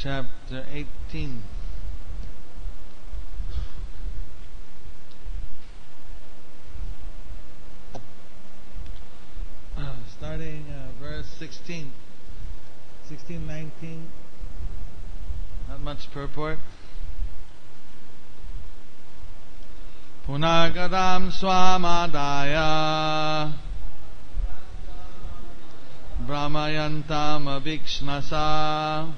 chapter 18. Starting verse 16. 16, 19. Not much purport. Punagadam swamadaya brahmayantam avikshnasa.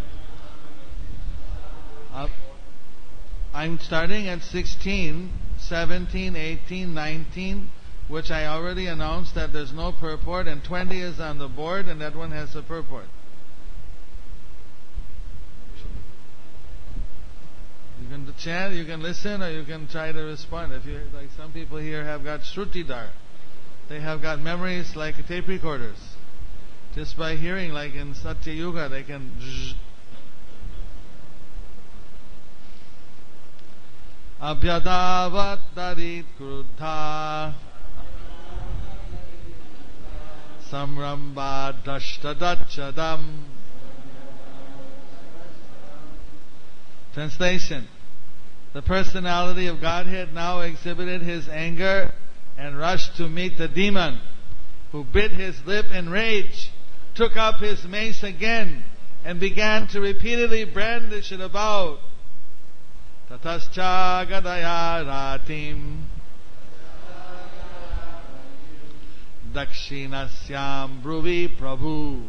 I'm starting at 16, 17, 18, 19, which I already announced that there's no purport, and 20 is on the board, and that one has a purport. You can chant, you can listen, or you can try to respond. If you, like some people here have got Shrutidar, they have got memories like tape recorders. Just by hearing, like in Satya Yuga, they can. Abhyadavat darit kruddha samramba dashtadachadam. Translation: the personality of Godhead now exhibited his anger and rushed to meet the demon, who bit his lip in rage, took up his mace again, and began to repeatedly brandish it about. Tatascha gadaya ratim dakshinasyam bruvi prabhu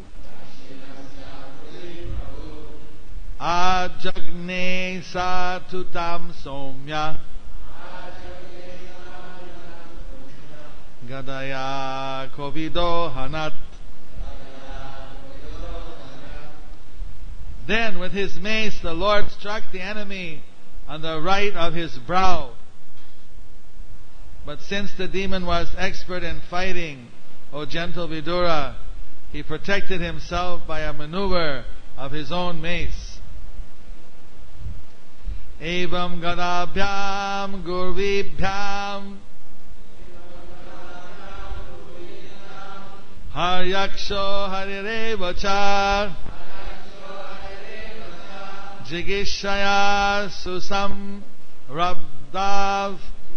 ajagne satutam somya gadaya kovido hanat. Then with his mace the Lord struck the enemy on the right of his brow. But since the demon was expert in fighting, O gentle Vidura, he protected himself by a maneuver of his own mace. Evam gadabhyam gurvibhyam haryaksho harirevacha jigishaya susam rabdav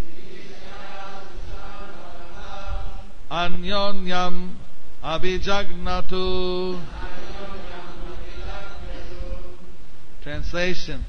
anyonyam abhijagnatu. Translation: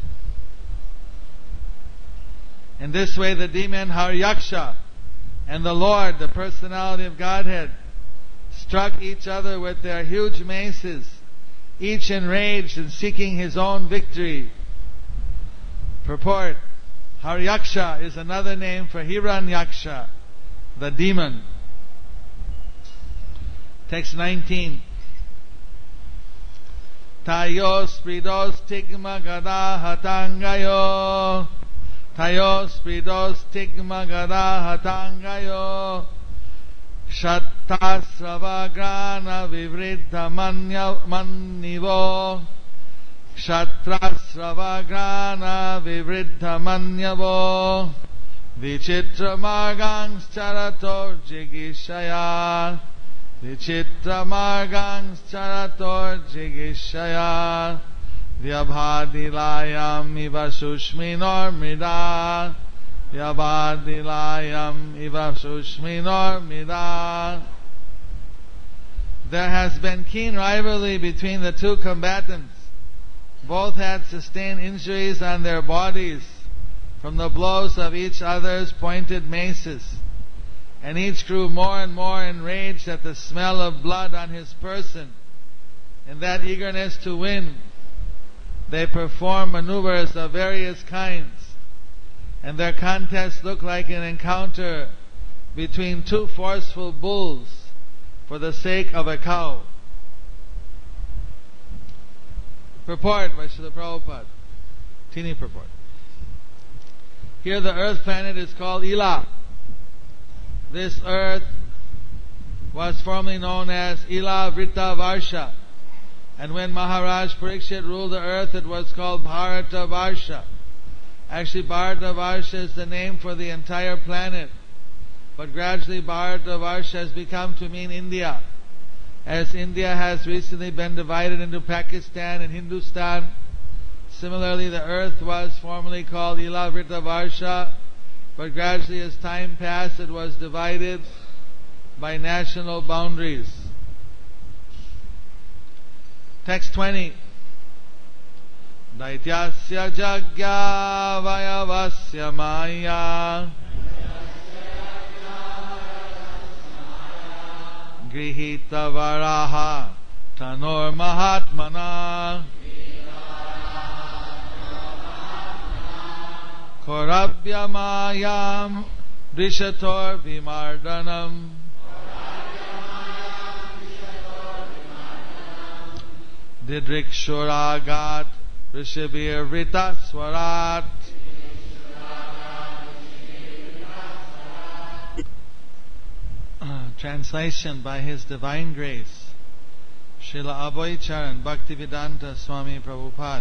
in this way the demon Haryaksha and the Lord, the personality of Godhead, struck each other with their huge maces, each enraged and seeking his own victory. Purport: Haryaksha is another name for Hiranyaksha, the demon. Text 19. Tayos pridos stigma gada hatangayo. Tayos pridos stigma gada hatangayo. Kshatrasravagrana vivriddha mannivo. Kshatrasravagrana vivriddha manyavo. Vichitra margangs charator jigishaya. Vichitra margangs charator jigishaya. Vyabhadilayam iva sushminor mrida. Vyabhadilayam iva sushminor mrida. There has been keen rivalry between the two combatants. Both had sustained injuries on their bodies from the blows of each other's pointed maces, and each grew more and more enraged at the smell of blood on his person. In that eagerness to win, they performed maneuvers of various kinds, and their contest looked like an encounter between two forceful bulls for the sake of a cow. Purport by Srila Prabhupada. Teeny purport. Here the earth planet is called Ila. This earth was formerly known as Ila Vrita Varsha, and when Maharaj Parikshit ruled the earth, it was called Bharata Varsha. Actually, Bharata Varsha is the name for the entire planet, but gradually Bharata Varsha has become to mean India, as India has recently been divided into Pakistan and Hindustan, Similarly, the earth was formerly called Ilavrita Varsha, but gradually as time passed it was divided by national boundaries. Text 20. Daityasya jagya vayavasya maya grihita varaha tanor mahatmana korabhya mayam drishator vimardanam didrikshuragat rishabir vrita swarat. Translation by His Divine Grace, Srila Abhay Charan Bhaktivedanta Swami Prabhupada.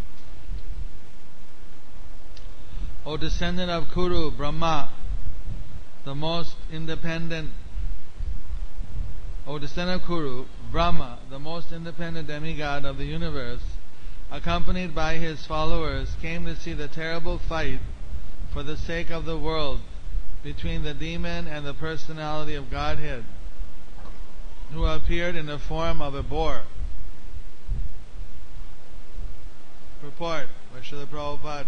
O descendant of Kuru, Brahma, the most independent demigod of the universe, accompanied by his followers, came to see the terrible fight for the sake of the world between the demon and the personality of Godhead, who appeared in the form of a boar. Purport by Srila Prabhupada.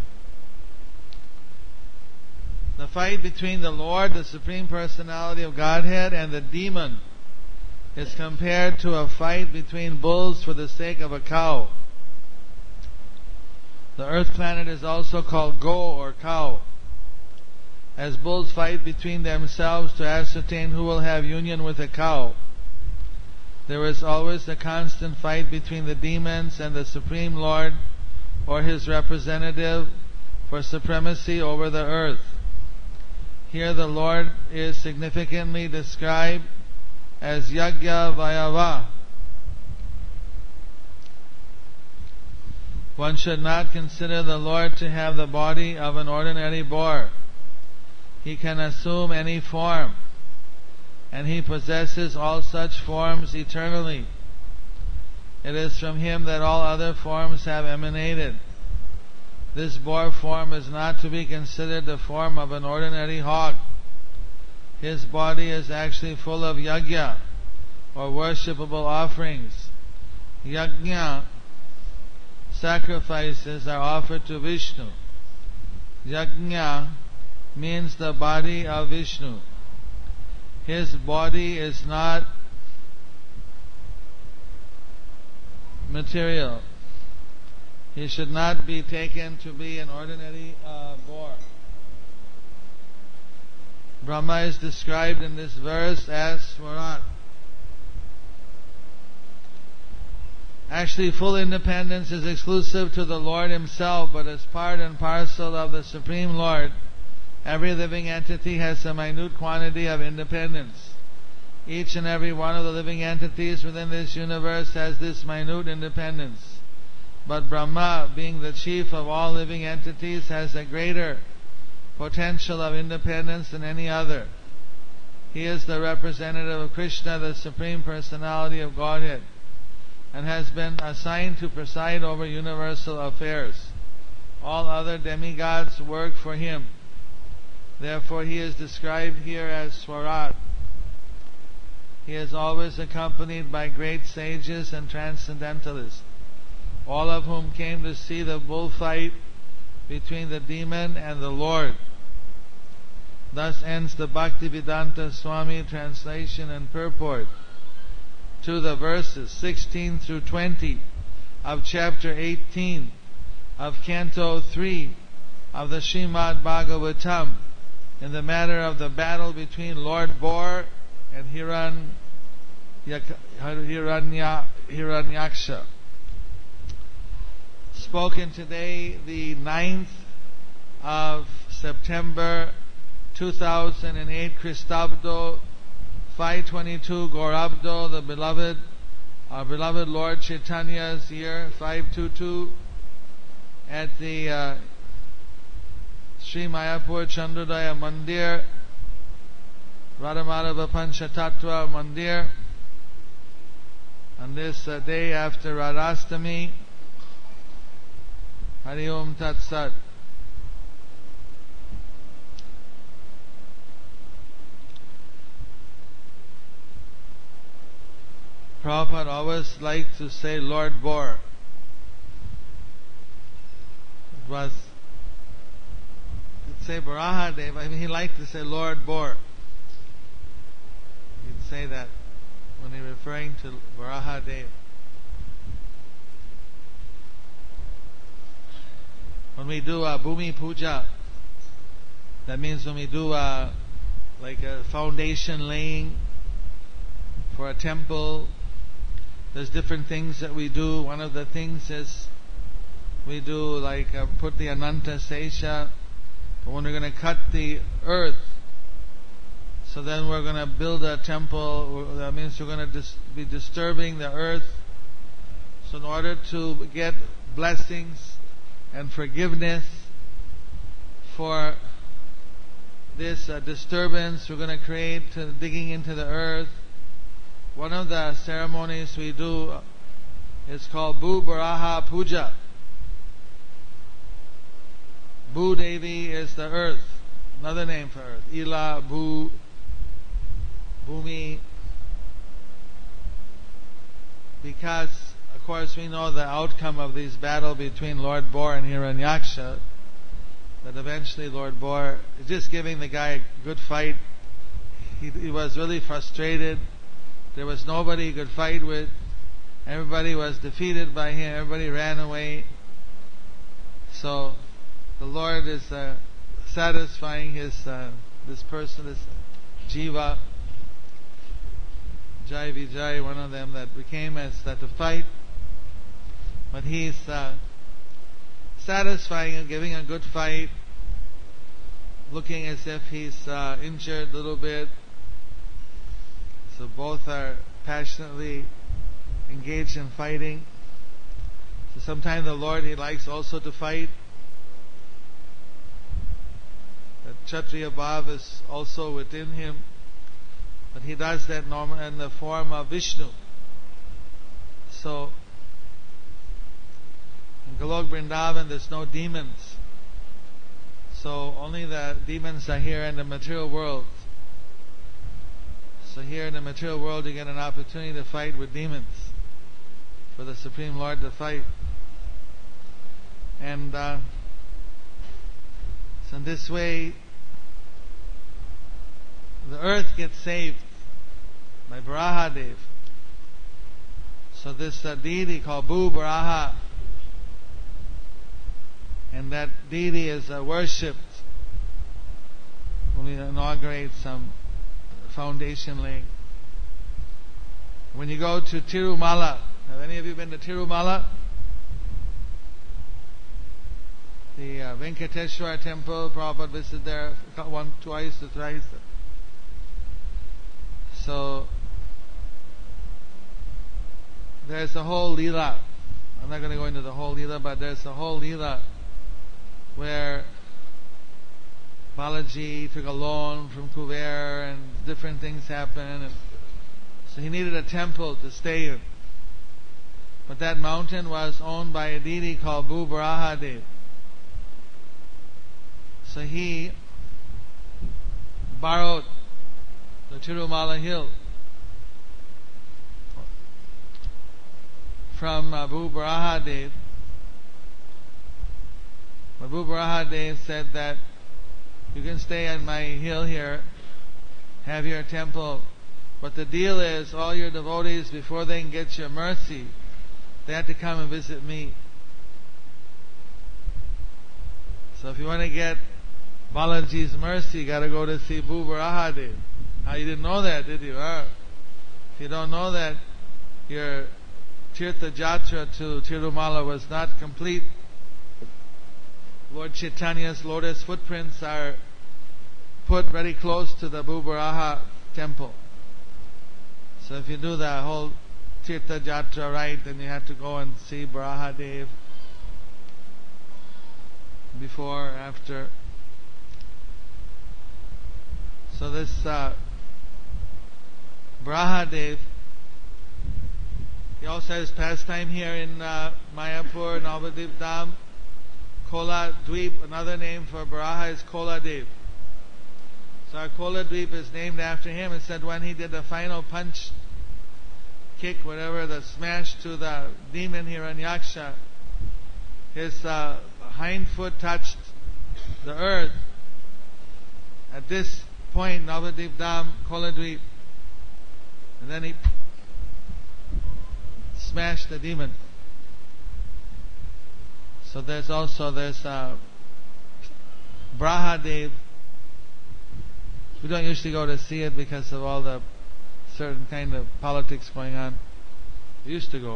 The fight between the Lord, the Supreme Personality of Godhead, and the demon is compared to a fight between bulls for the sake of a cow. The earth planet is also called Go or cow, as bulls fight between themselves to ascertain who will have union with a cow. There is always a constant fight between the demons and the Supreme Lord or His representative for supremacy over the earth. Here the Lord is significantly described as Yagya Vayava. One should not consider the Lord to have the body of an ordinary boar. He can assume any form, and He possesses all such forms eternally. It is from Him that all other forms have emanated. This boar form is not to be considered the form of an ordinary hog. His body is actually full of yagya, or worshipable offerings. Yajna, sacrifices, are offered to Vishnu. Yajna means the body of Vishnu. His body is not material. He should not be taken to be an ordinary boar. Brahma is described in this verse as Swarat. Actually, full independence is exclusive to the Lord Himself, but as part and parcel of the Supreme Lord, every living entity has a minute quantity of independence. Each and every one of the living entities within this universe has this minute independence. But Brahma, being the chief of all living entities, has a greater potential of independence than any other. He is the representative of Krishna, the Supreme Personality of Godhead, and has been assigned to preside over universal affairs. All other demigods work for Him. Therefore He is described here as Swarat. He is always accompanied by great sages and transcendentalists, all of whom came to see the bullfight between the demon and the Lord. Thus ends the Bhaktivedanta Swami translation and purport to the verses 16 through 20 of chapter 18 of Canto 3 of the Srimad Bhagavatam in the matter of the battle between Lord Boar and Hiranyaksha. Spoken today, the 9th of September 2008, Christabdo 522 Gaurabdo, our beloved Lord Chaitanya's year 522, at the Sri Mayapur Chandrodaya Mandir, Radhamadava Panchatattva Mandir, on this day after Radhastami. Hari Om Tat Sat. Prabhupada always liked to say Lord Bor. It was, you'd say Varahadev, I mean he liked to say Lord Bor. He'd say that when he referring to Varahadev. When we do a Bhumi Puja, that means when we do like a foundation laying for a temple, there's different things that we do. One of the things is we do like put the Ananta Sesha, but when we're going to cut the earth, so then we're going to build a temple, that means we're going to be disturbing the earth. So in order to get blessings and forgiveness for this disturbance we're going to create digging into the earth, one of the ceremonies we do is called Bhu Baraha Puja. Bhu Devi is the earth, another name for earth. Ila, Bhu, Bhumi. Because, of course, we know the outcome of this battle between Lord Bor and Hiranyaksha, that eventually Lord Bor is just giving the guy a good fight. He was really frustrated. There was nobody he could fight with. Everybody was defeated by him. Everybody ran away. So the Lord is satisfying his this person, this jiva, Jai Vijay, one of them that became as that to fight. But he's satisfying and giving a good fight, looking as if he's injured a little bit. So both are passionately engaged in fighting. So sometimes the Lord, He likes also to fight. The Kshatriya Bhav is also within Him, but He does that normally in the form of Vishnu. So in Golok Vrindavan there's no demons. So only the demons are here in the material world. So here in the material world you get an opportunity to fight with demons, for the Supreme Lord to fight. And so in this way the earth gets saved by Varahadev. So this deity called Bhu Varaha, and that deity is worshipped when we inaugurate some foundation laying. When you go to Tirumala, have any of you been to Tirumala? The Venkateshwar temple, Prabhupada visited there twice or thrice. So there's a whole Leela. I'm not going to go into the whole Leela, but there's a whole Leela where Balaji took a loan from Kuber and different things happened, and so he needed a temple to stay in. But that mountain was owned by a deity called Bhu Varahadev. So he borrowed the Tirumala hill from Bhu Varahadev. But Bhu Varahadev said that you can stay on my hill here, have your temple, but the deal is all your devotees, before they can get your mercy, they have to come and visit me. So if you want to get Balaji's mercy, you got to go to see Bhu Varahadev. You didn't know that, did you? If you don't know that, your Tirtha Jatra to Tirumala was not complete. Lord Chaitanya's lotus footprints are put very close to the Bhu Varaha temple. So if you do the whole Tirtha Jatra right, then you have to go and see Varahadev before, after. So this Varahadev, he also has pastime here in Mayapur, Navadip Dham. Kola Dweep, another name for Baraha is Kola Dev. So our Kola Dweep is named after him. It said when he did the final punch, kick, whatever, the smash to the demon Hiranyaksha, his hind foot touched the earth. At this point, Navadip Dham, Kola Dweep, and then he smashed the demon. So there's Brahadev. We don't usually go to see it because of all the certain kind of politics going on. We used to go.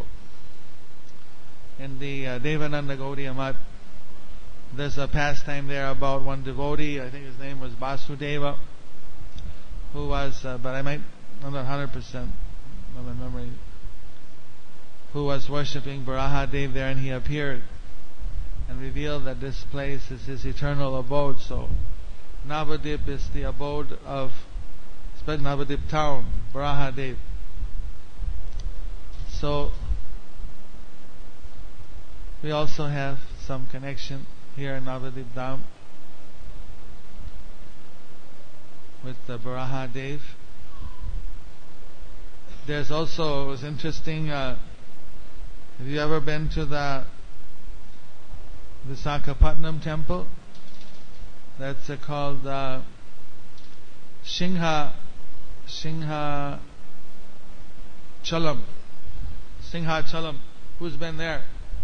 In the Devananda Gaudiya Math, there's a pastime there about one devotee, I think his name was Vasudeva, who was, but I might, I'm not 100% of my memory, who was worshipping Barahadev there, and he appeared and revealed that this place is his eternal abode. So Navadip is the abode of Navadip town, Barahadev. So we also have some connection here in Navadip Dham with the Barahadev. There's also, it was interesting, have you ever been to the Visakhapatnam temple? That's called Singha Chalam. Who's been there?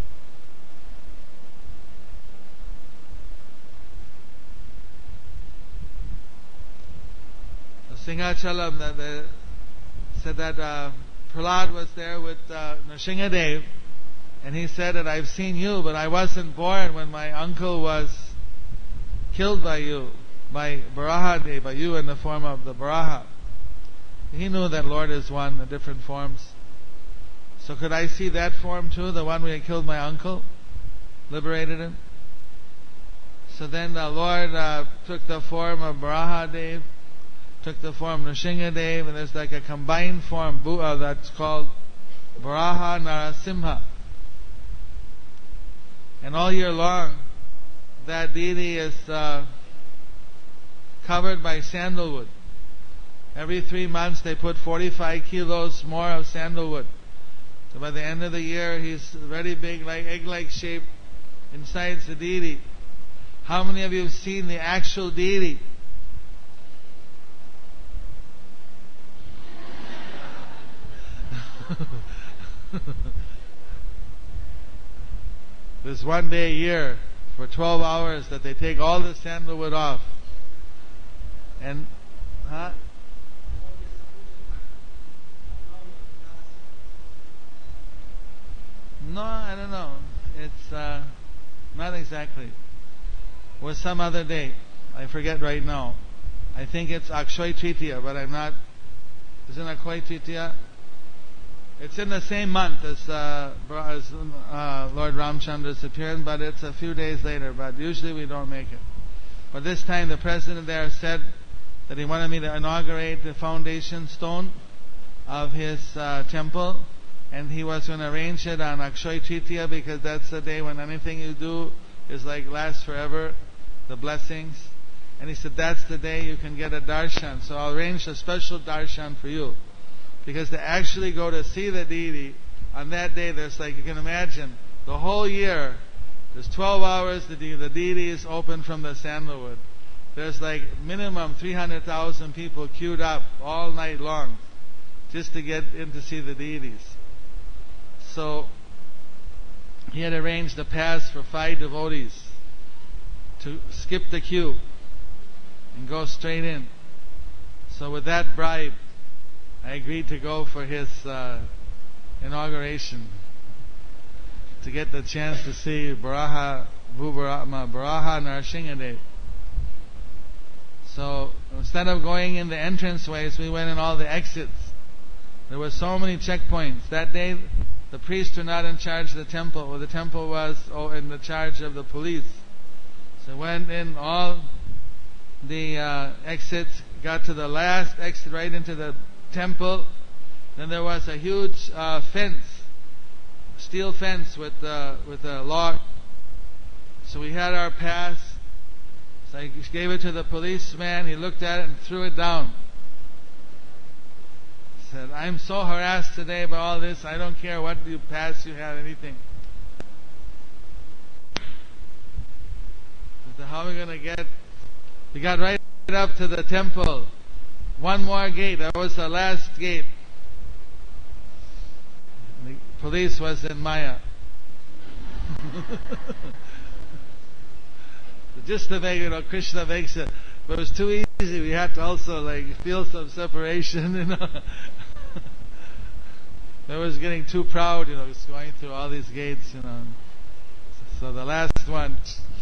Singhachalam, they said that Prahlad was there with Nrsingadev, and he said that I've seen you, but I wasn't born when my uncle was killed by you, by Barahadev, by you in the form of the Baraha. He knew that Lord is one, the different forms. So could I see that form too, the one where he killed my uncle, liberated him? So then the Lord took the form of Barahadev, took the form of Nrsingadev, and there's like a combined form that's called Baraha Narasimha. And all year long, that deity is covered by sandalwood. Every 3 months they put 45 kilos more of sandalwood. So by the end of the year, he's very big, like egg-like shape inside the deity. How many of you have seen the actual deity? There's one day a year for 12 hours that they take all the sandalwood off. And, No, I don't know. It's not exactly. It was some other day. I forget right now. I think it's Akshay Tritiya, but I'm not. Isn't Akshay Tritiya? It's in the same month as Lord Ramchandra's appearance, but it's a few days later. But usually we don't make it. But this time the president there said that he wanted me to inaugurate the foundation stone of his temple, and he was going to arrange it on Akshay Tritiya because that's the day when anything you do is like lasts forever, the blessings. And he said that's the day you can get a darshan. So I'll arrange a special darshan for you. Because to actually go to see the deity, on that day there's like, you can imagine, the whole year, there's 12 hours, the deity is open from the sandalwood. There's like minimum 300,000 people queued up all night long just to get in to see the deities. So he had arranged a pass for 5 devotees to skip the queue and go straight in. So with that bribe, I agreed to go for his inauguration, to get the chance to see Baraha Nrsingadev. So instead of going in the entranceways, we went in all the exits. There were so many checkpoints. That day, the priests were not in charge of the temple, or the temple was in the charge of the police. So went in all the exits, got to the last exit right into the temple. Then there was a huge fence, steel fence with a lock. So we had our pass. So I gave it to the policeman. He looked at it and threw it down. He said, I'm so harassed today by all this. I don't care what you pass you have, anything. I said, how are we going to get... We got right up to the temple. One more gate. That was the last gate. The police was in Maya. Just to make it, Krishna makes it, but it was too easy. We had to also feel some separation, I was getting too proud, just going through all these gates, So the last one.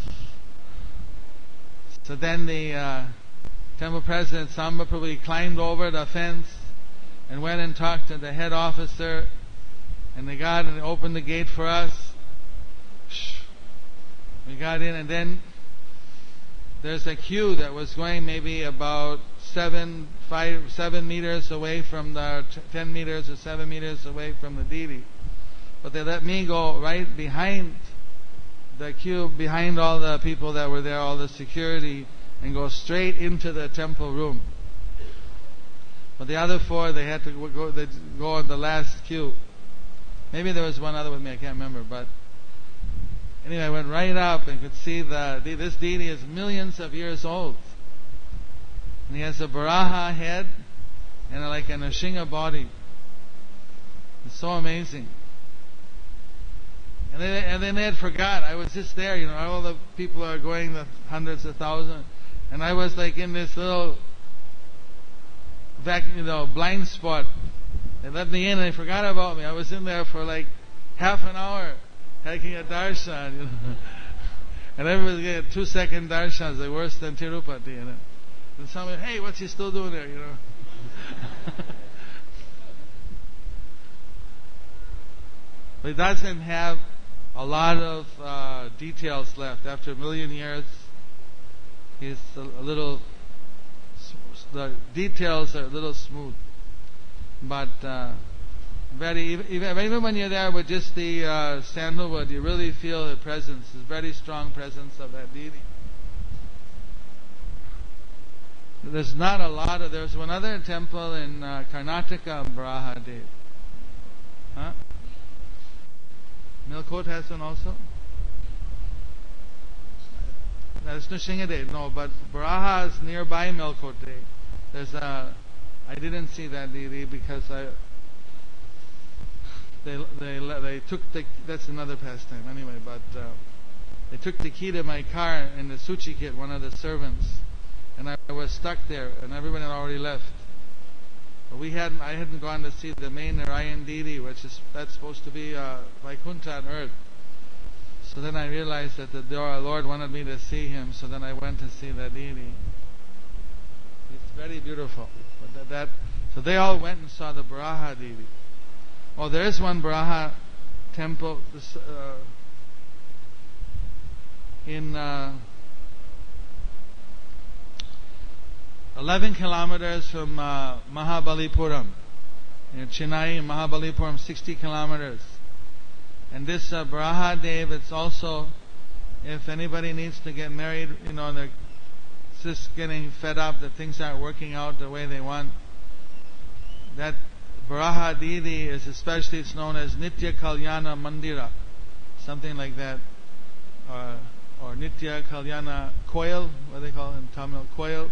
So then the temple president Samba Prabhu climbed over the fence and went and talked to the head officer, and they got and opened the gate for us. We got in, and then there's a queue that was going maybe about 7 meters away from 10 meters or 7 meters away from the deity. But they let me go right behind the queue, behind all the people that were there, all the security, and go straight into the temple room. But the other 4, they had to go in the last queue. Maybe there was one other with me, I can't remember, but anyway, I went right up and could see this deity is millions of years old. And he has a Varaha head and a Nrsimha body. It's so amazing. And then they had forgot. I was just there, all the people are going, the hundreds of thousands. And I was in this little blind spot. They let me in and they forgot about me. I was in there for half an hour taking a darshan, and everybody's getting 2-second darshans. They're worse than Tirupati, And someone, hey, what's he still doing there, But it doesn't have a lot of details left. After 1 million years, he's the details are a little smooth. But even when you're there with just the sandalwood, you really feel the presence, the very strong presence of that deity. There's not a lot of... There's one other temple in Karnataka, Varahadev. Huh? Melkote has one also? That's Nrsimhadev. No, but Varaha is nearby Melkote. There's I didn't see that deity because they took the... That's another pastime anyway, but they took the key to my car in the Suchi kit, one of the servants. And I was stuck there, and everyone had already left. But I hadn't gone to see the main Narayan deity, that's supposed to be Vaikuntha on earth. So then I realized that the Lord wanted me to see him, so then I went to see that deity. It's very beautiful. But so they all went and saw the Varaha deity. Oh, there is one Varaha temple in 11 kilometers from Mahabalipuram. Chennai, Mahabalipuram, 60 kilometers. And this Varahadev, it's also, if anybody needs to get married, they're just getting fed up that things aren't working out the way they want. That Varaha deity is especially, it's known as Nitya Kalyana Mandira, something like that, or Nitya Kalyana Koil, what do they call it in Tamil? Koil.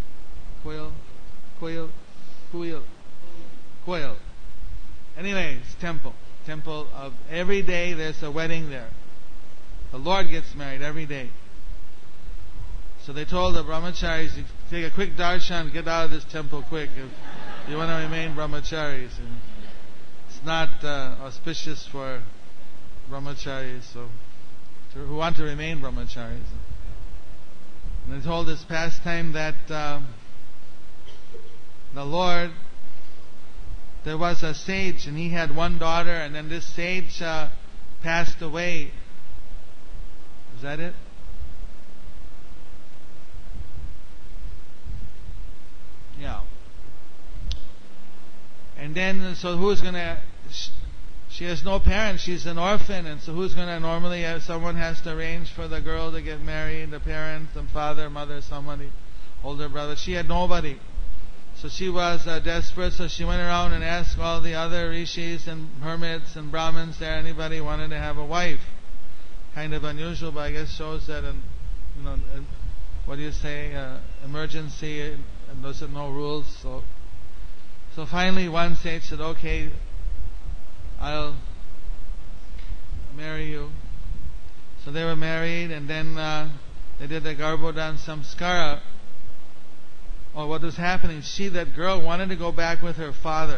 Anyway, it's temple of every day. There's a wedding there. The Lord gets married every day. So they told the brahmacharis, take a quick darshan, get out of this temple quick if you want to remain brahmacharis. And it's not auspicious for brahmacharis, who want to remain brahmacharis. And they told this pastime that the Lord, there was a sage and he had one daughter, and then this sage passed away. Is that it? Yeah. And then, so who's going to she has no parents, she's an orphan, and so who's going to normally, someone has to arrange for the girl to get married, the parent, the father, mother, somebody, older brother. She had nobody. So she was desperate, so she went around and asked all the other rishis and hermits and brahmins there, anybody wanted to have a wife. Kind of unusual, but I guess shows that, what do you say, emergency, and there's no rules. So finally one sage said, okay, I'll marry you. So they were married, and then they did the Garbhodan Samskara. Oh, what was happening? That girl wanted to go back with her father.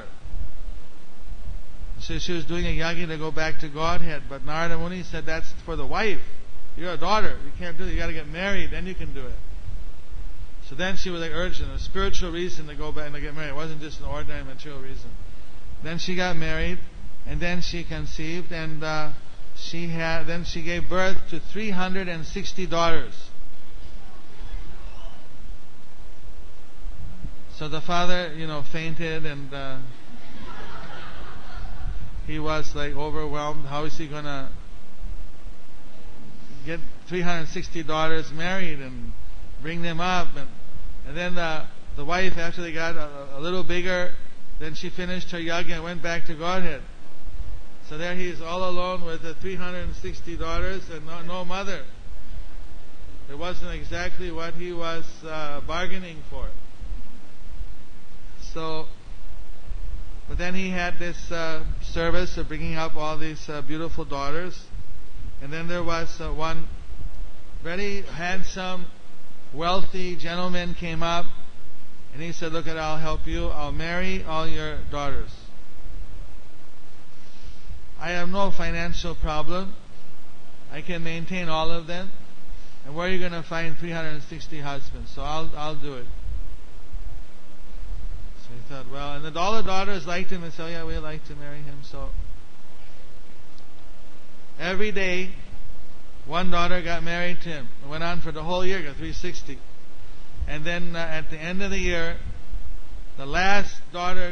So she was doing a yagi to go back to Godhead, but Narada Muni said that's for the wife. You're a daughter. You can't do it. You got to get married, then you can do it. So then she was urged, a spiritual reason to go back and to get married. It wasn't just an ordinary material reason. Then she got married, and then she conceived, and then she gave birth to 360 daughters. So the father, fainted, and he was overwhelmed. How is he going to get 360 daughters married and bring them up? And then the wife, after they got a little bigger, then she finished her yajna and went back to Godhead. So there he is all alone with the 360 daughters and no mother. It wasn't exactly what he was bargaining for. But then he had this service of bringing up all these beautiful daughters. And then there was one very handsome, wealthy gentleman came up, and he said, look, I'll help you. I'll marry all your daughters. I have no financial problem. I can maintain all of them. And where are you going to find 360 husbands? So I'll do it. So he thought, well, and all the daughters liked him and said, yeah, we'd like to marry him. So every day, one daughter got married to him. It went on for the whole year, got 360. And then at the end of the year, the last daughter,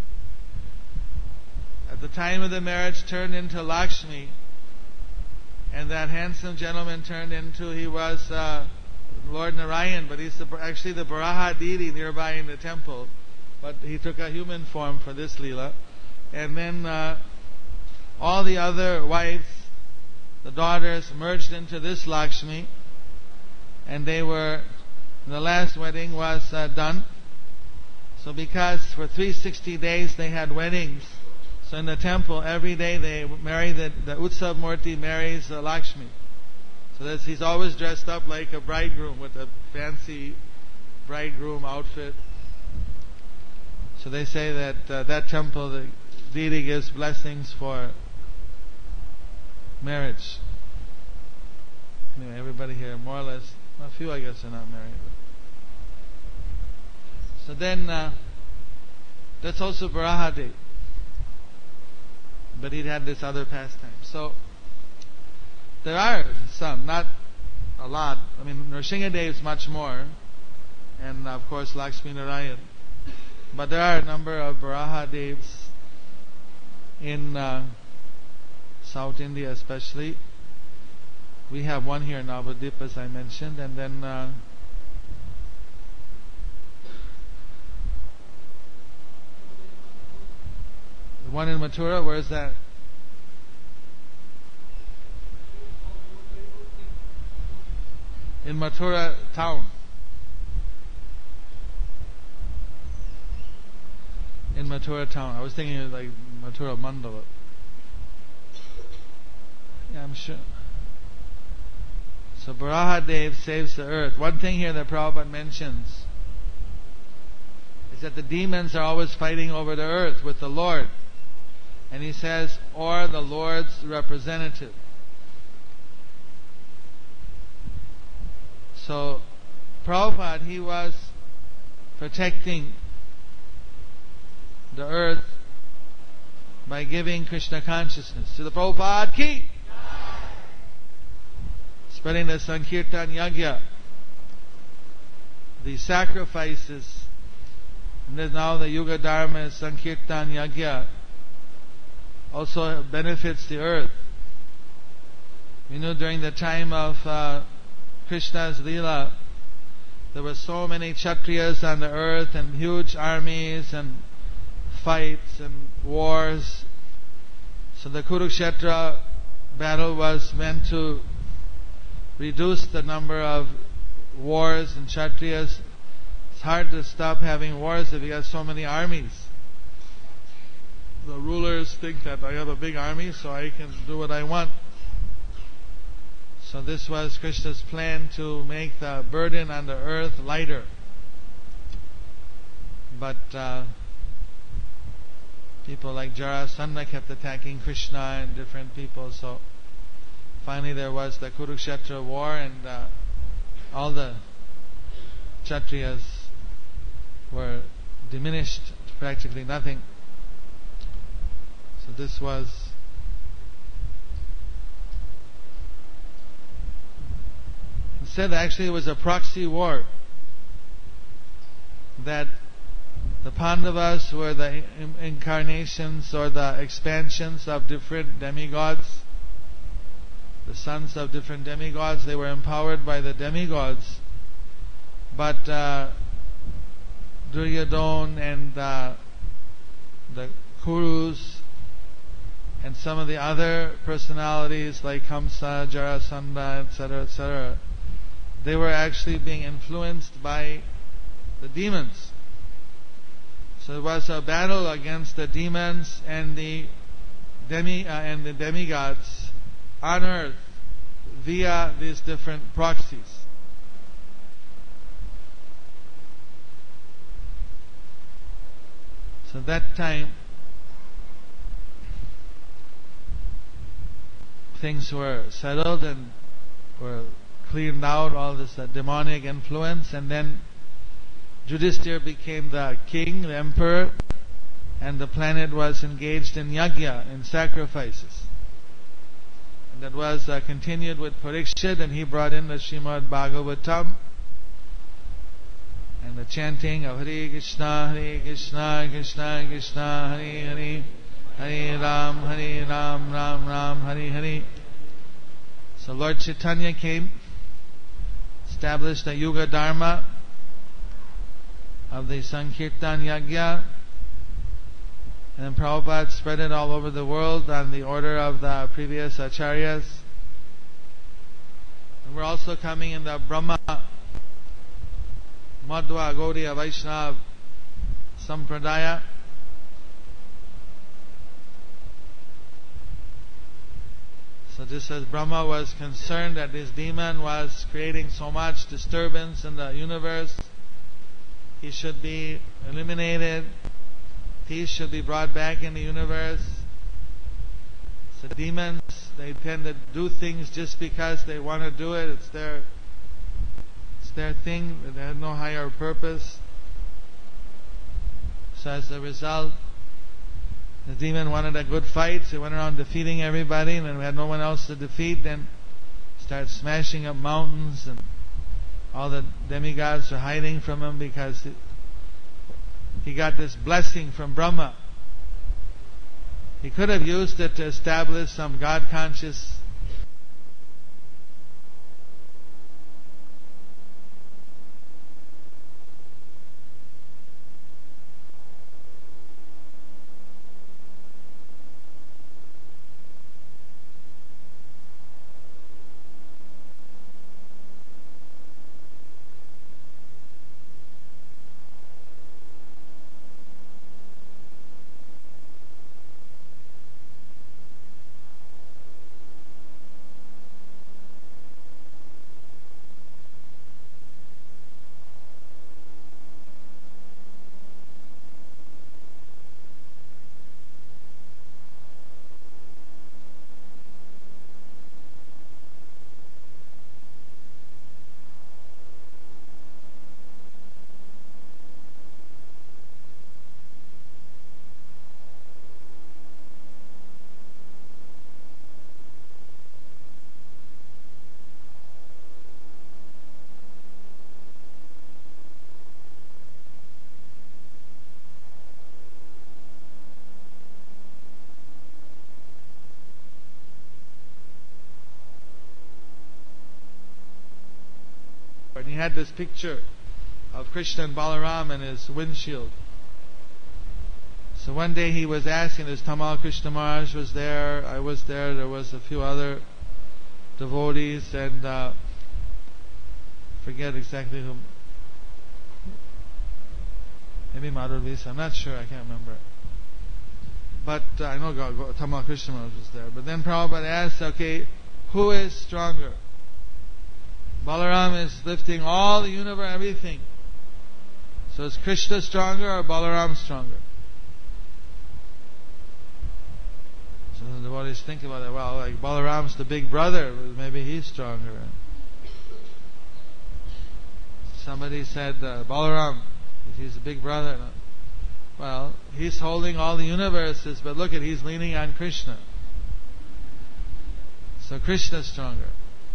at the time of the marriage, turned into Lakshmi. And that handsome gentleman he was Lord Narayan, but he's actually the Baraha deity nearby in the temple. But he took a human form for this Leela. And then all the other wives, the daughters, merged into this Lakshmi. And the last wedding was done. So because for 360 days they had weddings, so in the temple every day they marry, the Utsav Murti marries Lakshmi. So he's always dressed up like a bridegroom with a fancy bridegroom outfit. So they say that that temple, the deity gives blessings for marriage. Anyway, everybody here, more or less, a few I guess are not married. So then, that's also Barahadi. But he'd had this other pastime. So, there are some, not a lot. I mean, Nrsimhadev is much more. And of course, Lakshmi Narayan. But there are a number of Barahadevs in South India especially. We have one here in Navadip, as I mentioned, and then the one in Mathura. Where is that? In Mathura town. In Mathura town. I was thinking of like Mathura Mandala. Yeah, I'm sure. So Barahadev saves the earth. One thing here that Prabhupada mentions is that the demons are always fighting over the earth with the Lord. And he says, or the Lord's representative. So Prabhupada, he was protecting the earth by giving Krishna consciousness. To the Prabhupada ki! Spreading the Sankirtan Yagya, the sacrifices, and then now the Yuga Dharma is Sankirtan Yagya, also benefits the earth. We know during the time of Krishna's Leela, there were so many Kshatriyas on the earth and huge armies and fights and wars. So the Kurukshetra battle was meant to reduce the number of wars and Kshatriyas. It's hard to stop having wars if you have so many armies. The rulers think that I have a big army, so I can do what I want. So this was Krishna's plan, to make the burden on the earth lighter. But people like Jarasandha kept attacking Krishna and different people, so finally there was the Kurukshetra war, and all the Kshatriyas were diminished to practically nothing. So this was instead actually it was a proxy war, that the Pandavas were the incarnations or the expansions of different demigods, the sons of different demigods. They were empowered by the demigods, but Duryodhana and the Kurus and some of the other personalities like Kamsa, Jarasandha, etc., they were actually being influenced by the demons. So it was a battle against the demons and the demigods on earth via these different proxies. So that time things were settled and were cleaned out, all this demonic influence, and then Yudhishthira became the king, the emperor, and the planet was engaged in yajna, in sacrifices. And that was continued with Parikshit, and he brought in the Srimad Bhagavatam and the chanting of Hare Krishna, Krishna Krishna, Hare Hare, Hare Ram, Ram Ram, Hare Hare. So Lord Chaitanya came, established the Yuga Dharma of the Sankirtan Yajna, and then Prabhupada spread it all over the world on the order of the previous acharyas. And we're also coming in the Brahma Madhva Gaudiya Vaishnava Sampradaya. So just as Brahma was concerned that this demon was creating so much disturbance in the universe, he should be eliminated, peace should be brought back in the universe. So demons, they tend to do things just because they want to do it. It's their thing. They have no higher purpose. So as a result, the demon wanted a good fight, so he went around defeating everybody, and then we had no one else to defeat, then started smashing up mountains, and all the demigods were hiding from him because he got this blessing from Brahma. He could have used it to establish some God-conscious and he had this picture of Krishna and Balaram in his windshield. So one day he was asking, this Tamal Krishna Maharaj was there, I was there was a few other devotees, and forget exactly who, maybe Madhur Lisa, I'm not sure, I can't remember. But I know Tamal Krishna Maharaj was there. But then Prabhupada asked, okay, who is stronger? Balaram is lifting all the universe, everything. So is Krishna stronger or Balaram stronger? So the devotees think about it. Well, like Balaram's the big brother, maybe he's stronger. Somebody said, Balaram, he's the big brother. Well, he's holding all the universes, but look at, he's leaning on Krishna. So Krishna's stronger.